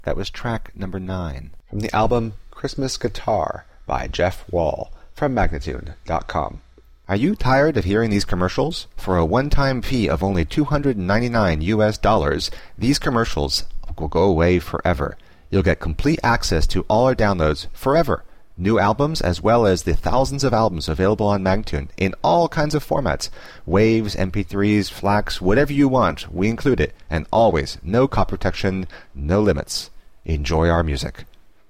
That was track number 9. From the album Christmas Guitar by Jeff Wall from Magnatune.com. Are you tired of hearing these commercials? For a one-time fee of only $299 these commercials will go away forever. You'll get complete access to all our downloads forever. New albums as well as the thousands of albums available on Magnatune in all kinds of formats. Waves, MP3s, FLACs, whatever you want, we include it. And always, no copy protection, no limits. Enjoy our music.